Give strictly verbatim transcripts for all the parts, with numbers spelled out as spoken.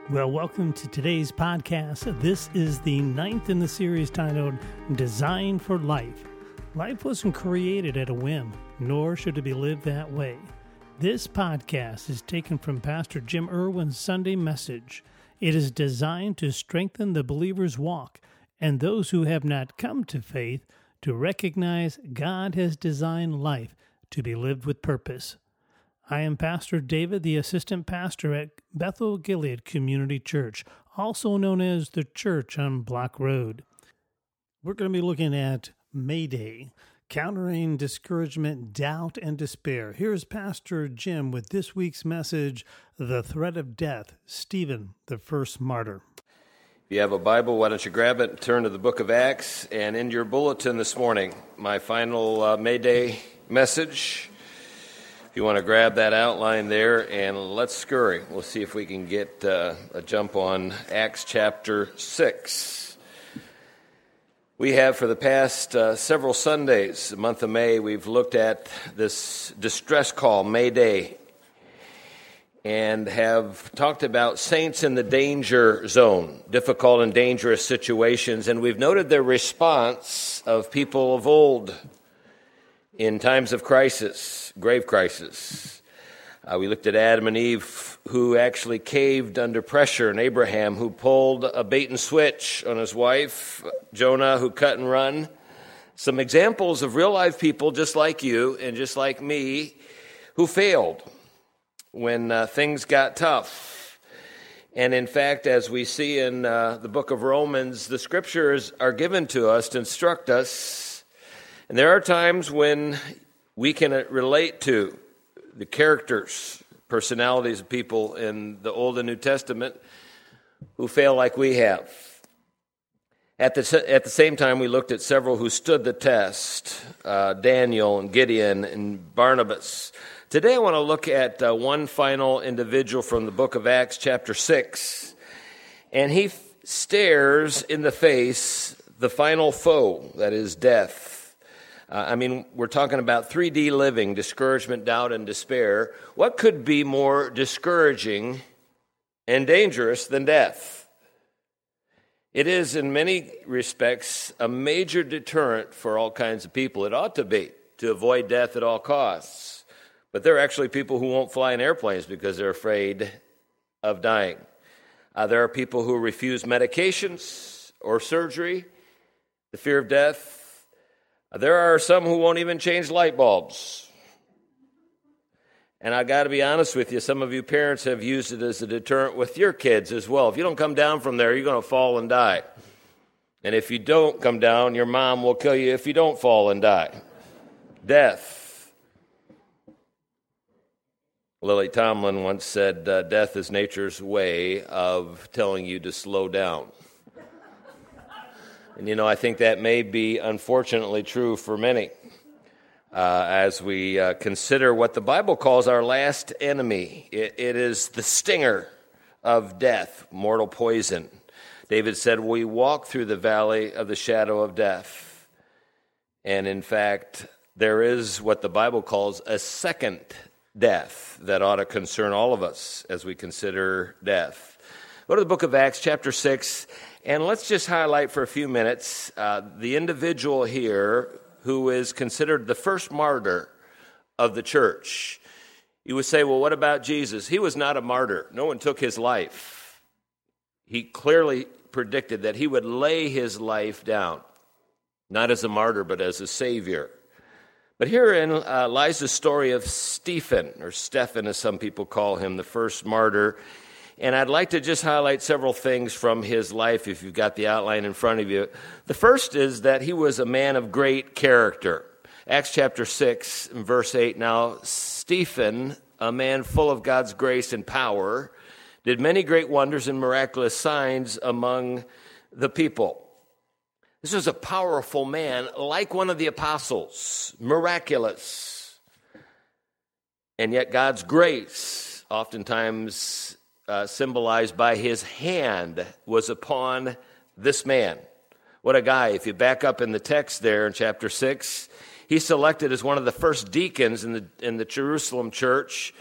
Well, welcome to today's podcast. This is the ninth in the series titled Design for Life. Life wasn't created at a whim, nor should it be lived that way. This podcast is taken from Pastor Jim Irwin's Sunday message. It is designed to strengthen the believer's walk and those who have not come to faith to recognize God has designed life to be lived with purpose. I am Pastor David, the assistant pastor at Bethel Gilead Community Church, also known as the Church on Block Road. We're going to be looking at May Day, countering discouragement, doubt, and despair. Here's Pastor Jim with this week's message, The Threat of Death, Stephen, the First Martyr. If you have a Bible, why don't you grab it and turn to the book of Acts, and in your bulletin this morning, my final uh, May Day message. If you want to grab that outline there, and let's scurry. We'll see if we can get uh, a jump on Acts chapter six. We have, for the past uh, several Sundays, the month of May, we've looked at this distress call, May Day, and have talked about saints in the danger zone, difficult and dangerous situations, and we've noted the response of people of old in times of crisis, grave crisis. Uh, we looked at Adam and Eve, who actually caved under pressure, and Abraham, who pulled a bait and switch on his wife, Jonah, who cut and run. Some examples of real-life people just like you and just like me who failed when uh, things got tough. And in fact, as we see in uh, the book of Romans, the scriptures are given to us to instruct us. And there are times when we can relate to the characters, personalities of people in the Old and New Testament who fail like we have. At the, at the same time, we looked at several who stood the test, uh, Daniel and Gideon and Barnabas. Today I want to look at uh, one final individual from the book of Acts, chapter six, and he f- stares in the face the final foe, that is death. Uh, I mean, we're talking about three D living, discouragement, doubt, and despair. What could be more discouraging and dangerous than death? It is, in many respects, a major deterrent for all kinds of people. It ought to be, to avoid death at all costs. But there are actually people who won't fly in airplanes because they're afraid of dying. Uh, there are people who refuse medications or surgery, the fear of death. There are some who won't even change light bulbs. And I got to be honest with you, some of you parents have used it as a deterrent with your kids as well. If you don't come down from there, you're going to fall and die. And if you don't come down, your mom will kill you if you don't fall and die. Death. Lily Tomlin once said, uh, death is nature's way of telling you to slow down. And, you know, I think that may be, unfortunately, true for many uh, as we uh, consider what the Bible calls our last enemy. It, it is the stinger of death, mortal poison. David said, we walk through the valley of the shadow of death. And, in fact, there is what the Bible calls a second death that ought to concern all of us as we consider death. Go to the book of Acts, chapter six. And let's just highlight for a few minutes uh, the individual here who is considered the first martyr of the church. You would say, well, what about Jesus? He was not a martyr. No one took his life. He clearly predicted that he would lay his life down, not as a martyr, but as a savior. But herein uh, lies the story of Stephen, or Stephen as some people call him, the first martyr. And I'd like to just highlight several things from his life if you've got the outline in front of you. The first is that he was a man of great character. Acts chapter six, verse eight, now Stephen, a man full of God's grace and power, did many great wonders and miraculous signs among the people. This was a powerful man, like one of the apostles, miraculous. And yet God's grace, oftentimes Uh, symbolized by his hand, was upon this man. What a guy. If you back up in the text there in chapter six, he's selected as one of the first deacons in the in the Jerusalem church.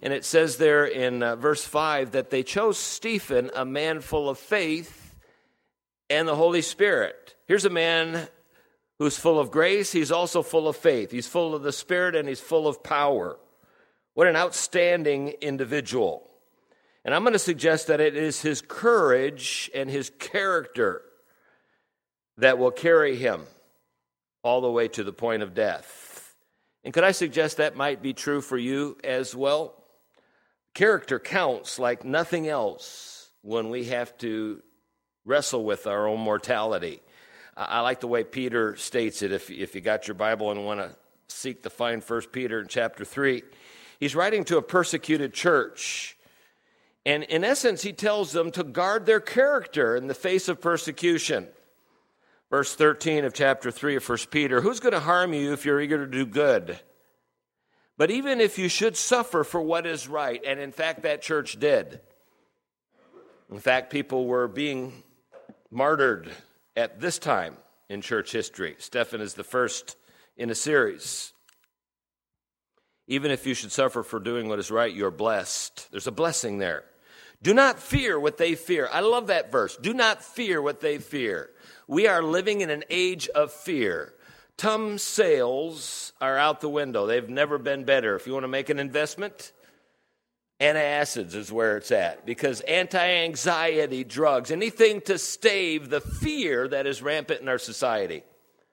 And it says there in uh, verse five that they chose Stephen, a man full of faith and the Holy Spirit. Here's a man who's full of grace. He's also full of faith. He's full of the Spirit and he's full of power. What an outstanding individual. And I'm going to suggest that it is his courage and his character that will carry him all the way to the point of death. And could I suggest that might be true for you as well? Character counts like nothing else when we have to wrestle with our own mortality. I like the way Peter states it. If, if you got your Bible and want to seek to find First Peter in chapter three, he's writing to a persecuted church. And in essence, he tells them to guard their character in the face of persecution. Verse thirteen of chapter three of First Peter, who's going to harm you if you're eager to do good? But even if you should suffer for what is right, and in fact that church did. In fact, people were being martyred at this time in church history. Stephen is the first in a series. Even if you should suffer for doing what is right, you're blessed. There's a blessing there. Do not fear what they fear. I love that verse. Do not fear what they fear. We are living in an age of fear. Tum sales are out the window. They've never been better. If you want to make an investment, antacids is where it's at, because anti-anxiety drugs, anything to stave the fear that is rampant in our society.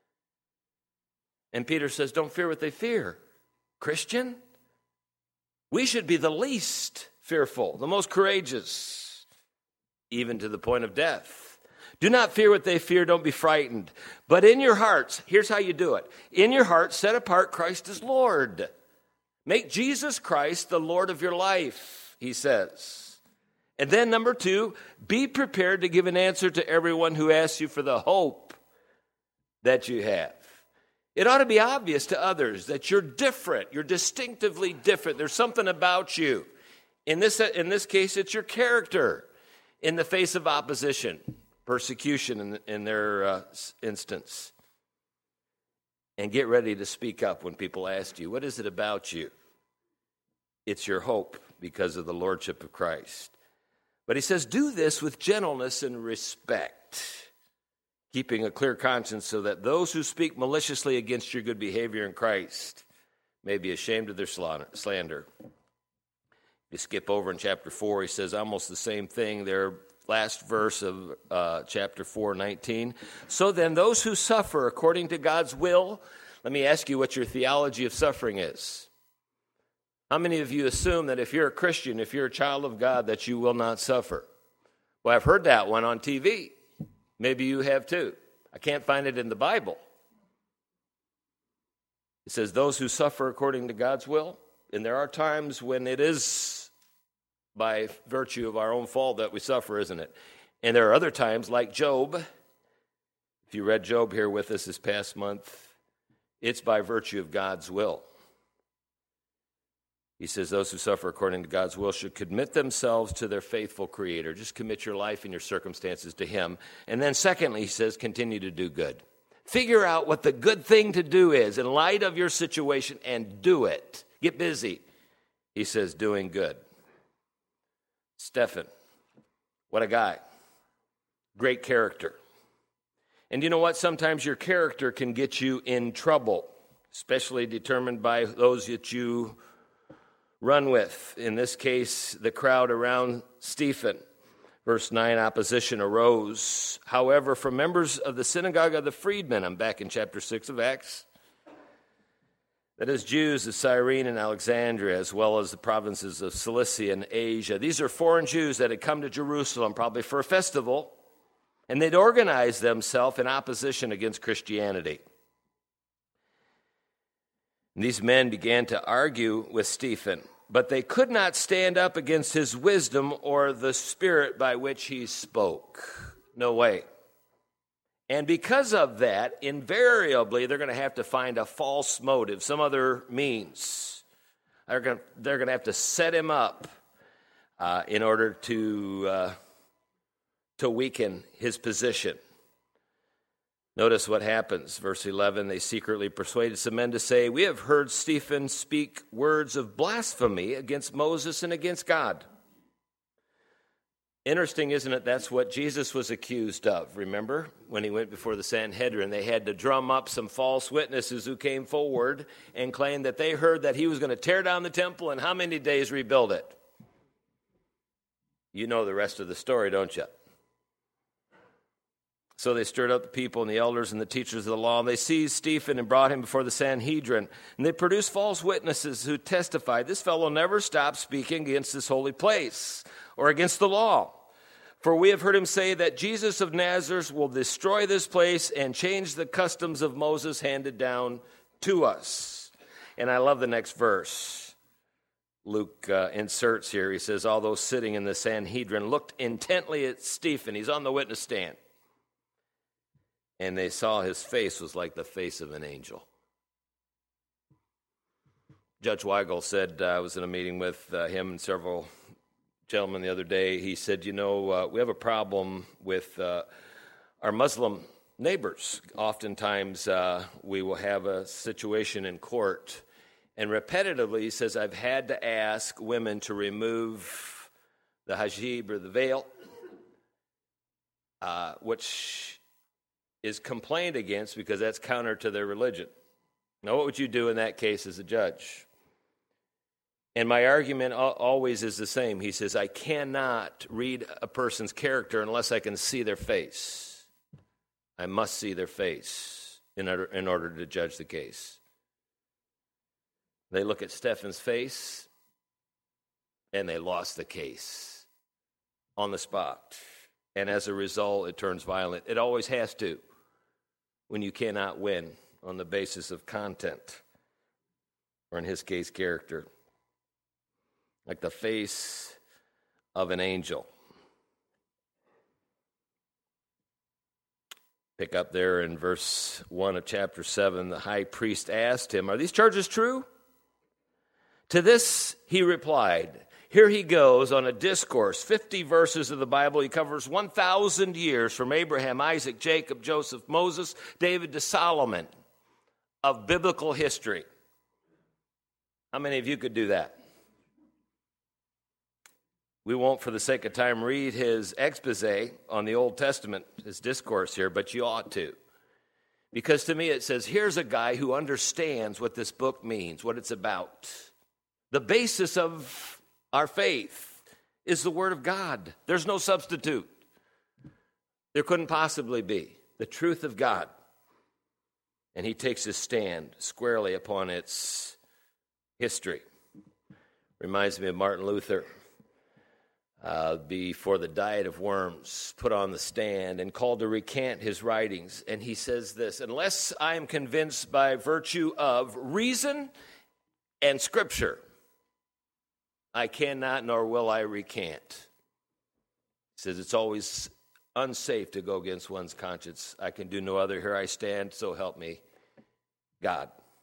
And Peter says, don't fear what they fear. Christian, we should be the least fearful, the most courageous, even to the point of death. Do not fear what they fear, don't be frightened. But in your hearts, here's how you do it. In your hearts, set apart Christ as Lord. Make Jesus Christ the Lord of your life, he says. And then number two, be prepared to give an answer to everyone who asks you for the hope that you have. It ought to be obvious to others that you're different. You're distinctively different. There's something about you. In this, in this case, it's your character in the face of opposition, persecution in, in their uh, instance. And get ready to speak up when people ask you, what is it about you? It's your hope because of the lordship of Christ. But he says, do this with gentleness and respect, keeping a clear conscience so that those who speak maliciously against your good behavior in Christ may be ashamed of their slander. You skip over in chapter four, he says almost the same thing there, last verse of uh, chapter four, nineteen. So then those who suffer according to God's will, let me ask you what your theology of suffering is. How many of you assume that if you're a Christian, if you're a child of God, that you will not suffer? Well, I've heard that one on T V. Maybe you have too. I can't find it in the Bible. It says those who suffer according to God's will, and there are times when it is by virtue of our own fault that we suffer, isn't it? And there are other times, like Job. If you read Job here with us this past month, it's by virtue of God's will. He says those who suffer according to God's will should commit themselves to their faithful Creator. Just commit your life and your circumstances to Him. And then secondly, he says, continue to do good. Figure out what the good thing to do is in light of your situation and do it. Get busy. He says, doing good. Stephen, what a guy. Great character. And you know what? Sometimes your character can get you in trouble, especially determined by those that you run with. In this case, the crowd around Stephen. Verse nine, opposition arose. However, from members of the synagogue of the freedmen, I'm back in chapter six of Acts, that is, Jews of Cyrene and Alexandria, as well as the provinces of Cilicia and Asia. These are foreign Jews that had come to Jerusalem, probably for a festival, and they'd organized themselves in opposition against Christianity. And these men began to argue with Stephen, but they could not stand up against his wisdom or the spirit by which he spoke. No way. And because of that, invariably, they're going to have to find a false motive, some other means. They're going to, they're going to have to set him up uh, in order to, uh, to weaken his position. Notice what happens. Verse eleven, they secretly persuaded some men to say, "We have heard Stephen speak words of blasphemy against Moses and against God." Interesting, isn't it? That's what Jesus was accused of. Remember, when he went before the Sanhedrin, they had to drum up some false witnesses who came forward and claimed that they heard that he was going to tear down the temple and how many days rebuild it. You know the rest of the story, don't you? So they stirred up the people and the elders and the teachers of the law, and they seized Stephen and brought him before the Sanhedrin. And they produced false witnesses who testified, "This fellow never stopped speaking against this holy place or against the law. For we have heard him say that Jesus of Nazareth will destroy this place and change the customs of Moses handed down to us." And I love the next verse. Luke uh, inserts here. He says, "All those sitting in the Sanhedrin looked intently at Stephen." He's on the witness stand. "And they saw his face was like the face of an angel." Judge Weigel said, uh, I was in a meeting with uh, him and several gentlemen the other day. He said, you know, uh, we have a problem with uh, our Muslim neighbors. Oftentimes uh, we will have a situation in court, and repetitively, he says, I've had to ask women to remove the hijab or the veil, uh, which is complained against because that's counter to their religion. Now, what would you do in that case as a judge? And my argument always is the same. He says, I cannot read a person's character unless I can see their face. I must see their face in order, in order to judge the case. They look at Stephen's face, and they lost the case on the spot. And as a result, it turns violent. It always has to when you cannot win on the basis of content, or in his case, character. Like the face of an angel. Pick up there in verse one of chapter seven, the high priest asked him, are these charges true? To this he replied. Here he goes on a discourse, fifty verses of the Bible. He covers one thousand years from Abraham, Isaac, Jacob, Joseph, Moses, David to Solomon of biblical history. How many of you could do that? We won't, for the sake of time, read his expose on the Old Testament, his discourse here, but you ought to. Because to me it says, here's a guy who understands what this book means, what it's about. The basis of our faith is the Word of God. There's no substitute. There couldn't possibly be. The truth of God. And he takes his stand squarely upon its history. Reminds me of Martin Luther. Uh, before the Diet of Worms, put on the stand and called to recant his writings. And he says this, unless I am convinced by virtue of reason and Scripture, I cannot nor will I recant. He says it's always unsafe to go against one's conscience. I can do no other. Here I stand, so help me, God.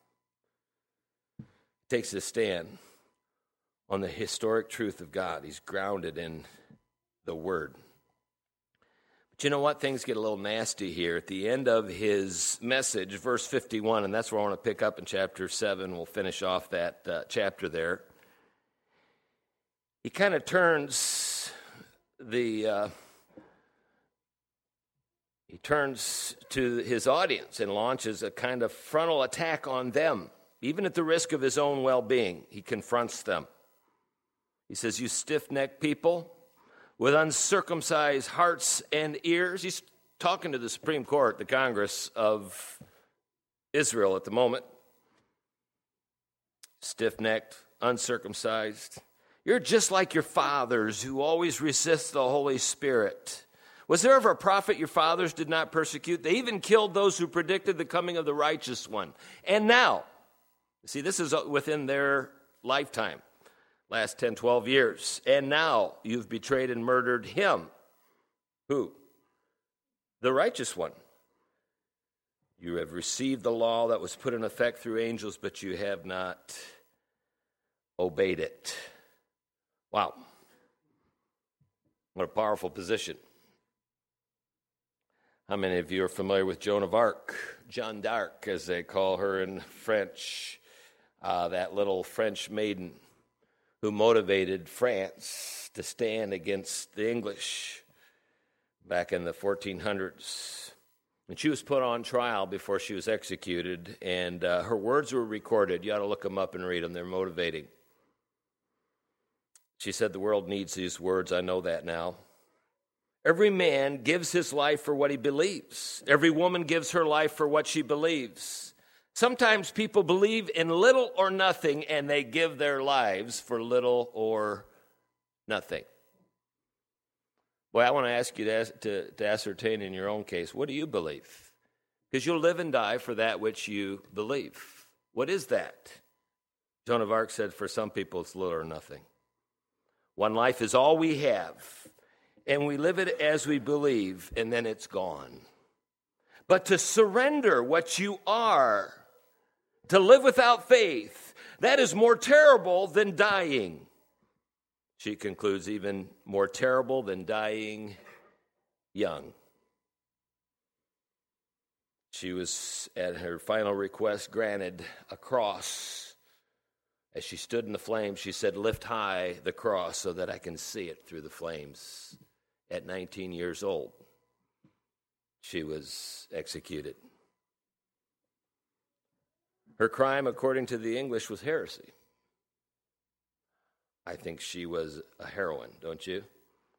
He takes his stand on the historic truth of God. He's grounded in the Word. But you know what? Things get a little nasty here. At the end of his message, verse fifty-one, and that's where I want to pick up in chapter seven. We'll finish off that uh, chapter there. He kind of turns the... Uh, he turns to his audience and launches a kind of frontal attack on them. Even at the risk of his own well-being, he confronts them. He says, you stiff-necked people with uncircumcised hearts and ears. He's talking to the Supreme Court, the Congress of Israel at the moment. Stiff-necked, uncircumcised. You're just like your fathers who always resist the Holy Spirit. Was there ever a prophet your fathers did not persecute? They even killed those who predicted the coming of the righteous one. And now, see, this is within their lifetime. Last ten, twelve years. And now you've betrayed and murdered him. Who? The righteous one. You have received the law that was put in effect through angels, but you have not obeyed it. Wow. What a powerful position. How many of you are familiar with Joan of Arc, Jeanne d'Arc, as they call her in French, uh, that little French maiden who motivated France to stand against the English back in the fourteen hundreds. And she was put on trial before she was executed, and uh, her words were recorded. You ought to look them up and read them. They're motivating. She said, "The world needs these words. I know that now. Every man gives his life for what he believes. Every woman gives her life for what she believes. Sometimes people believe in little or nothing, and they give their lives for little or nothing." Boy, I want to ask you to, to, to ascertain in your own case, what do you believe? Because you'll live and die for that which you believe. What is that? Joan of Arc said, for some people, it's little or nothing. One life is all we have, and we live it as we believe, and then it's gone. But to surrender what you are, to live without faith, that is more terrible than dying. She concludes, even more terrible than dying young. She was, at her final request, granted a cross. As she stood in the flames, she said, "Lift high the cross so that I can see it through the flames." At nineteen years old, she was executed. Her crime, according to the English, was heresy. I think she was a heroine, don't you?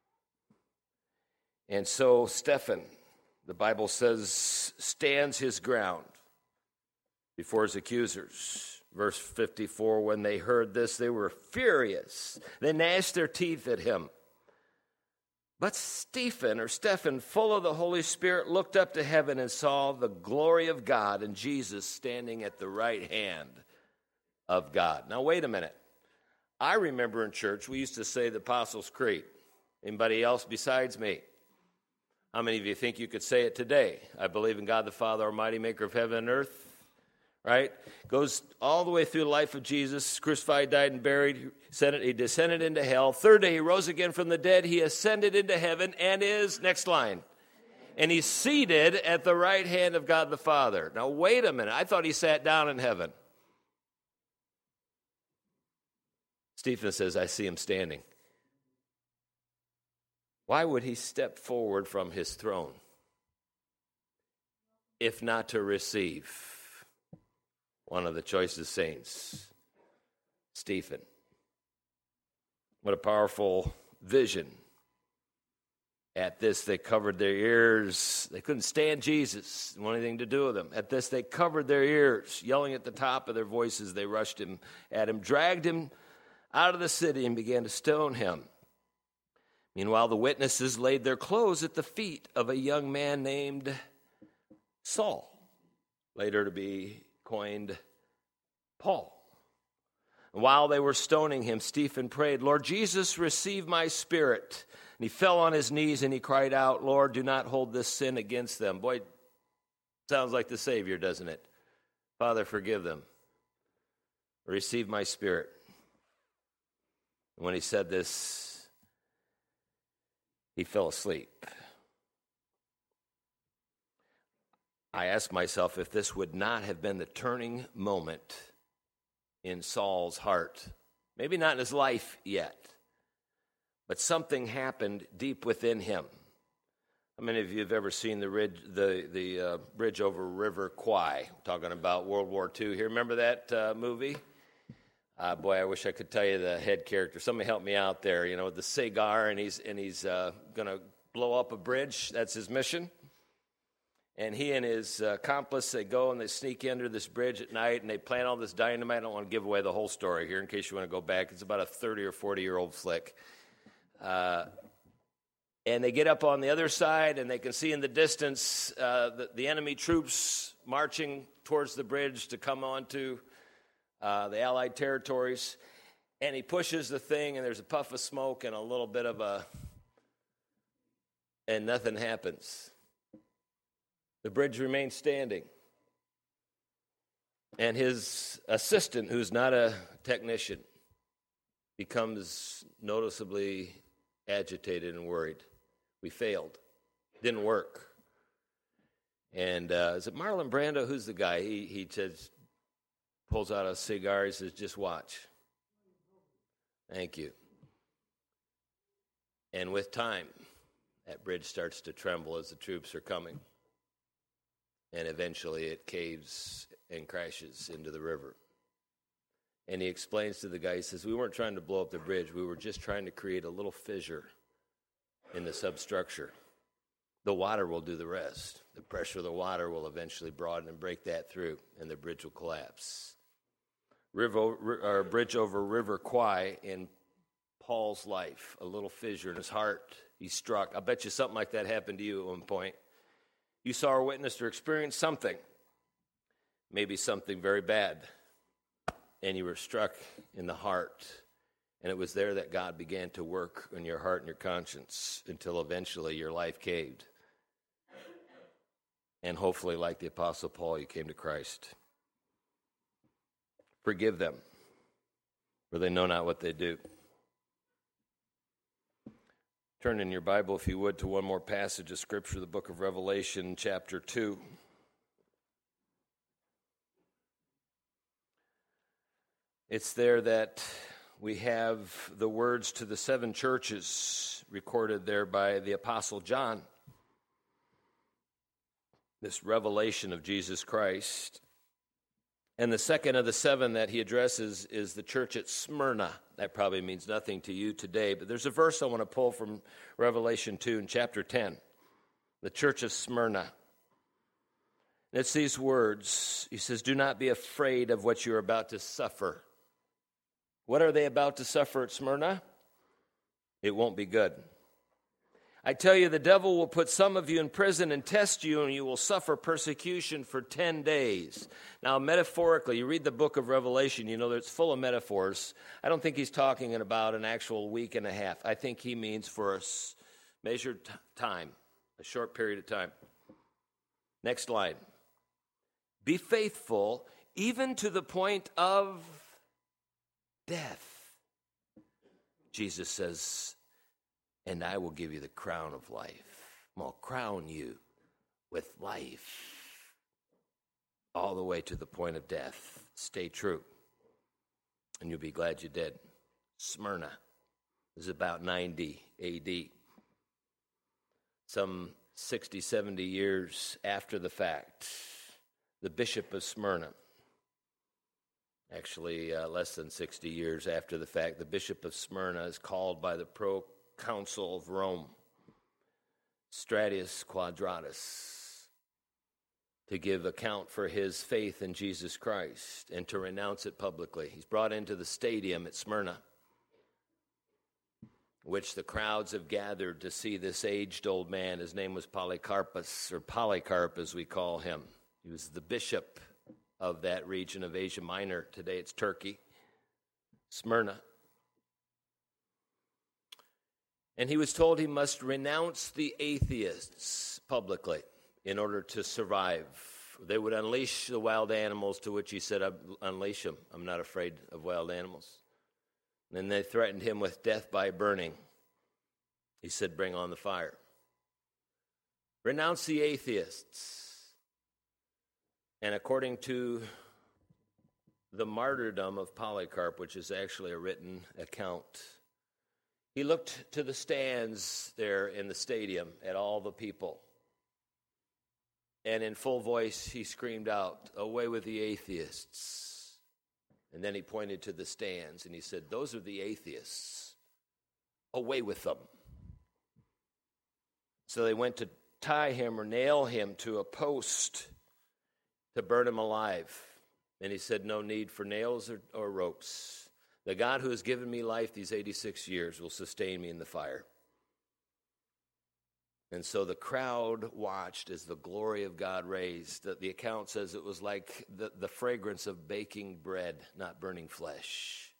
And so Stephen, the Bible says, stands his ground before his accusers. Verse fifty-four, when they heard this, they were furious. They gnashed their teeth at him. But Stephen, or Stephen, full of the Holy Spirit, looked up to heaven and saw the glory of God and Jesus standing at the right hand of God. Now, wait a minute. I remember in church, we used to say the Apostles' Creed. Anybody else besides me? How many of you think you could say it today? I believe in God the Father, Almighty, maker of heaven and earth. Right? Goes all the way through the life of Jesus, crucified, died, and buried. He descended into hell. Third day, he rose again from the dead. He ascended into heaven and is, next line, and he's seated at the right hand of God the Father. Now, wait a minute. I thought he sat down in heaven. Stephen says, I see him standing. Why would he step forward from his throne if not to receive one of the choicest saints, Stephen? What a powerful vision. At this, they covered their ears. They couldn't stand Jesus, didn't want anything to do with him. At this, they covered their ears, yelling at the top of their voices. They rushed him at him, dragged him out of the city, and began to stone him. Meanwhile, the witnesses laid their clothes at the feet of a young man named Saul, later to be coined Paul. And while they were stoning him, Stephen prayed, Lord Jesus, receive my spirit. And he fell on his knees and he cried out, Lord, do not hold this sin against them. Boy, sounds like the Savior, doesn't it? Father, forgive them. Receive my spirit. And when he said this, he fell asleep. I asked myself if this would not have been the turning moment in Saul's heart. Maybe not in his life yet, but something happened deep within him. How many of you have ever seen the, ridge, the, the uh, bridge over River Kwai? Talking about World War Two here. Remember that uh, movie? Uh, boy, I wish I could tell you the head character. Somebody help me out there. You know, the cigar, and he's and he's uh, going to blow up a bridge. That's his mission. And he and his uh, accomplice, they go and they sneak under this bridge at night, and they plant all this dynamite. I don't want to give away the whole story here in case you want to go back. It's about a thirty or forty-year-old flick. Uh, and they get up on the other side, and they can see in the distance uh, the, the enemy troops marching towards the bridge to come onto uh, the Allied territories. And he pushes the thing, and there's a puff of smoke and a little bit of a... and nothing happens. The bridge remains standing. And his assistant, who's not a technician, becomes noticeably agitated and worried. We failed. Didn't work. And uh, is it Marlon Brando? Who's the guy? He he says, pulls out a cigar. He says, "Just watch." Thank you. And with time, that bridge starts to tremble as the troops are coming. And eventually it caves and crashes into the river. And he explains to the guy, he says, "We weren't trying to blow up the bridge. We were just trying to create a little fissure in the substructure. The water will do the rest. The pressure of the water will eventually broaden and break that through, and the bridge will collapse." River, or bridge over River Kwai in Paul's life, a little fissure in his heart. He struck. I bet you something like that happened to you at one point. You saw or witnessed or experienced something, maybe something very bad, and you were struck in the heart. And it was there that God began to work on your heart and your conscience until eventually your life caved. And hopefully, like the Apostle Paul, you came to Christ. Forgive them, for they know not what they do. Turn in your Bible, if you would, to one more passage of Scripture, the book of Revelation, chapter two. It's there that we have the words to the seven churches recorded there by the Apostle John. This revelation of Jesus Christ. And the second of the seven that he addresses is the church at Smyrna. That probably means nothing to you today, but there's a verse I want to pull from Revelation two in chapter ten. The church of Smyrna. And it's these words. He says, "Do not be afraid of what you're about to suffer." What are they about to suffer at Smyrna? It won't be good. "I tell you, the devil will put some of you in prison and test you, and you will suffer persecution for ten days. Now, metaphorically, you read the book of Revelation, you know that it's full of metaphors. I don't think he's talking about an actual week and a half. I think he means for a measured t- time, a short period of time. Next line. "Be faithful even to the point of death." Jesus says, "And I will give you the crown of life." I'll crown you with life all the way to the point of death. Stay true, and you'll be glad you did. Smyrna is about ninety A D Some sixty, seventy years after the fact, the bishop of Smyrna, actually uh, less than sixty years after the fact, the bishop of Smyrna is called by the pro Council of Rome, Stratius Quadratus, to give account for his faith in Jesus Christ and to renounce it publicly. He's brought into the stadium at Smyrna, which the crowds have gathered to see this aged old man. His name was Polycarpus, or Polycarp as we call him. He was the bishop of that region of Asia Minor. Today it's Turkey, Smyrna. And he was told he must renounce the atheists publicly in order to survive. They would unleash the wild animals, to which he said, "Unleash them. I'm not afraid of wild animals." And then they threatened him with death by burning. He said, "Bring on the fire." Renounce the atheists. And according to the martyrdom of Polycarp, which is actually a written account, he looked to the stands there in the stadium at all the people. And in full voice, he screamed out, "Away with the atheists." And then he pointed to the stands and he said, "Those are the atheists. Away with them." So they went to tie him or nail him to a post to burn him alive. And he said, "No need for nails or, or ropes. The God who has given me life these eighty-six years will sustain me in the fire." And so the crowd watched as the glory of God raised. The, the account says it was like the, the fragrance of baking bread, not burning flesh.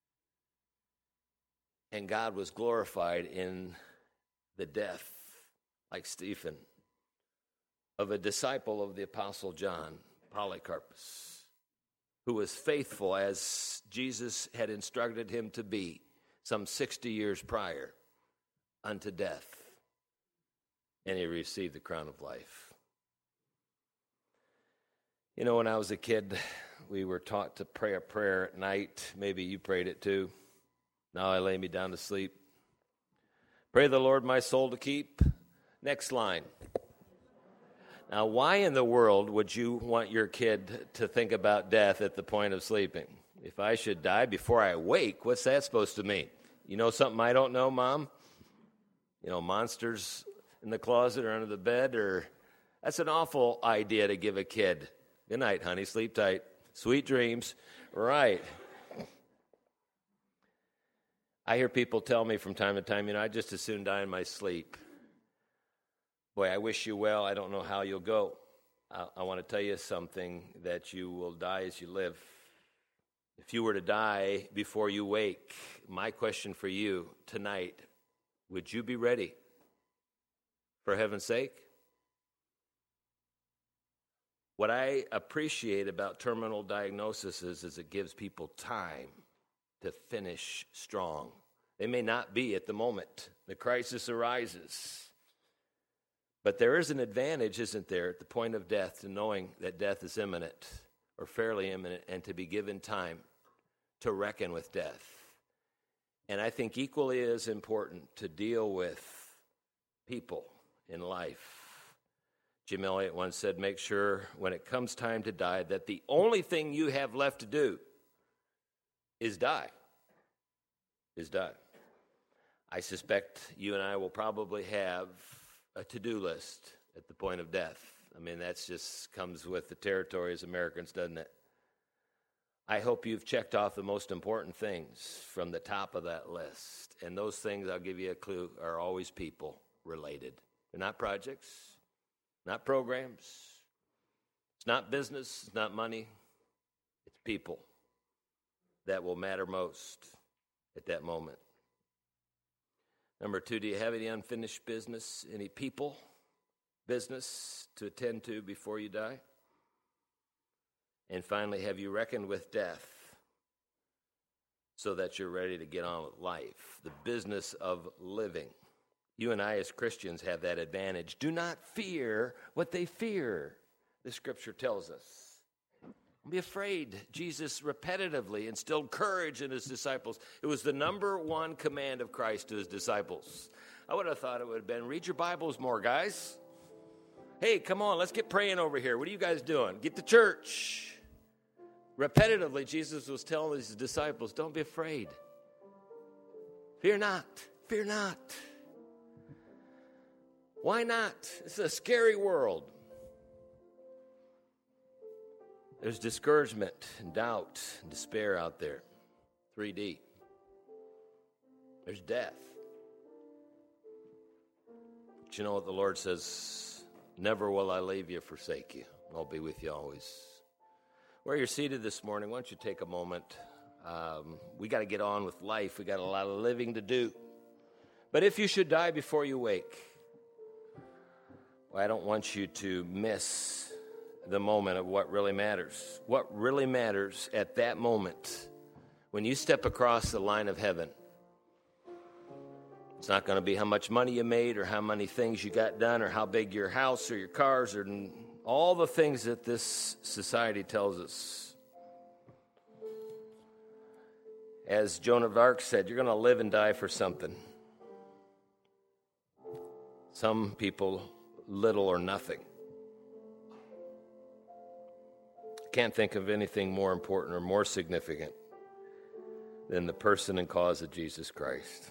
And God was glorified in the death, like Stephen, of a disciple of the Apostle John, Polycarpus, who was faithful as Jesus had instructed him to be some sixty years prior unto death. And he received the crown of life. You know, when I was a kid, we were taught to pray a prayer at night. Maybe you prayed it too. Now I lay me down to sleep. Pray the Lord my soul to keep. Next line. Now, why in the world would you want your kid to think about death at the point of sleeping? If I should die before I wake, what's that supposed to mean? You know something I don't know, Mom? You know, monsters in the closet or under the bed? Or that's an awful idea to give a kid. Good night, honey. Sleep tight. Sweet dreams. Right. I hear people tell me from time to time, you know, I'd just as soon die in my sleep. Boy, I wish you well. I don't know how you'll go. I, I want to tell you something, that you will die as you live. If you were to die before you wake, my question for you tonight, would you be ready? For heaven's sake? What I appreciate about terminal diagnosis is, is it gives people time to finish strong. They may not be at the moment the crisis arises. But there is an advantage, isn't there, at the point of death, to knowing that death is imminent or fairly imminent, and to be given time to reckon with death. And I think equally as important to deal with people in life. Jim Elliot once said, make sure when it comes time to die that the only thing you have left to do is die. Is die. I suspect you and I will probably have a to-do list at the point of death. I mean, that just comes with the territory as Americans, doesn't it? I hope you've checked off the most important things from the top of that list. And those things, I'll give you a clue, are always people related. They're not projects. Not programs. It's not business. It's not money. It's people that will matter most at that moment. Number two, do you have any unfinished business, any people, business to attend to before you die? And finally, have you reckoned with death so that you're ready to get on with life, the business of living? You and I as Christians have that advantage. Do not fear what they fear, the scripture tells us. Don't be afraid. Jesus repetitively instilled courage in his disciples. It was the number one command of Christ to his disciples. I would have thought it would have been, read your Bibles more, guys. Hey, come on, let's get praying over here. What are you guys doing? Get to church. Repetitively, Jesus was telling his disciples, don't be afraid. Fear not. Fear not. Why not? It's a scary world. There's discouragement and doubt and despair out there. three D. There's death. But you know what the Lord says? Never will I leave you, forsake you. I'll be with you always. Where you're seated this morning, why don't you take a moment? Um, we got to get on with life. We got a lot of living to do. But if you should die before you wake, well, I don't want you to miss the moment of what really matters. What really matters at that moment, when you step across the line of heaven, it's not going to be how much money you made or how many things you got done or how big your house or your cars or all the things that this society tells us. As Joan of Arc said, you're going to live and die for something. Some people, little or nothing. Can't think of anything more important or more significant than the person and cause of Jesus Christ.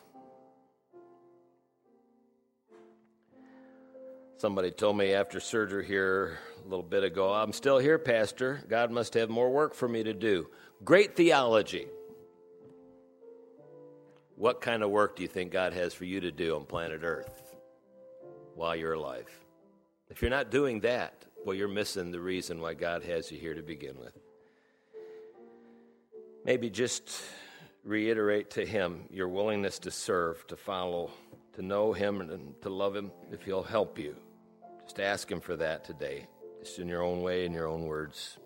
Somebody told me after surgery here a little bit ago, I'm still here, Pastor. God must have more work for me to do. Great theology. What kind of work do you think God has for you to do on planet Earth while you're alive? If you're not doing that, well, you're missing the reason why God has you here to begin with. Maybe just reiterate to him your willingness to serve, to follow, to know him and to love him if he'll help you. Just ask him for that today, just in your own way, in your own words.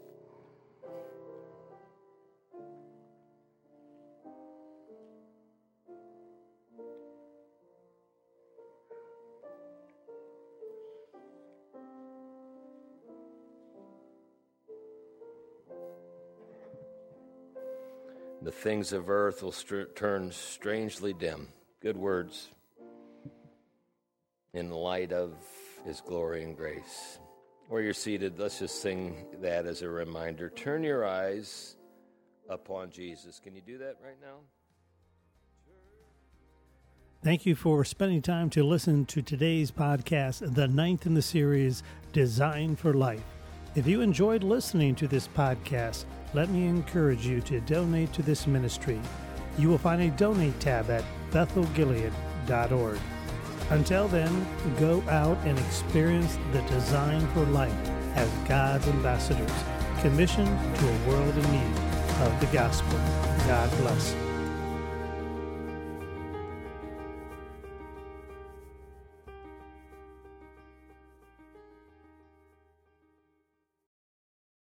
The things of earth will st- turn strangely dim. Good words in the light of his glory and grace. Where you're seated, let's just sing that as a reminder. Turn your eyes upon Jesus. Can you do that right now? Thank you for spending time to listen to today's podcast, the ninth in the series, Design for Life. If you enjoyed listening to this podcast, let me encourage you to donate to this ministry. You will find a donate tab at bethel gilead dot org. Until then, go out and experience the design for life as God's ambassadors, commissioned to a world in need of the gospel. God bless.